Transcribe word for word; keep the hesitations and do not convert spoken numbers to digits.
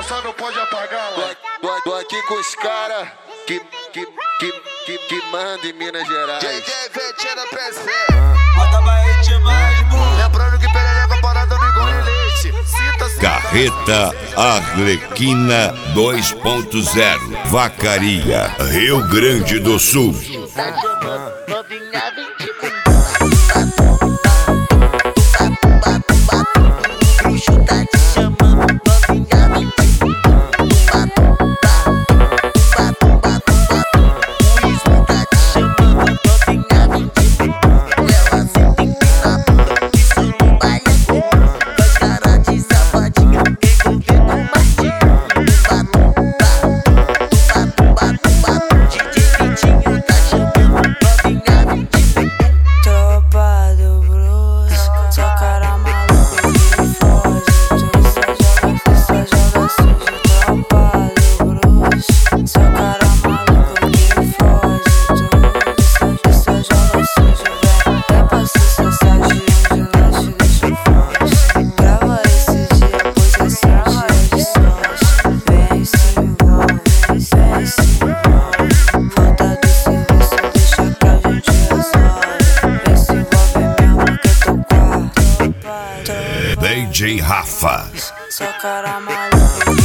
só não pode apagar, lá. Tô, tô, tô aqui com os caras que, que, que, que, que mandam em Minas Gerais. J J Ventina P C. Bota barrete demais, burro. Lembrando que perereca parada no igual em leite. Cita-se. Carreta Arlequina dois ponto zero, Vacaria, Rio Grande do Sul. Novinha vinte bruxo tá te chamando, novinha vinte o ismo tá te chamando, novinha vinte ela senta empina a bunda, isso no baile é comum. Faz cara de safadinha, envolvendo o martinho. D J Vitinho tá chamando, novinha vinte. Tropa do bruxo, só cara maluco que foge. Tu só joga, tu só joga sujo. Tropa do bruxo, só cara maluco que foge. Tu só, tu só joga sujo, vem. É pra sucesso de hoje, nós te deixa forte. Grava esse dia, pois é seu dia de sorte. Vem se envolve, vem se envolve. Falta do serviço, deixa que a gente resolve. Vem se envolve mesmo que é teu quarto. D J Rafa. Só cara maluco.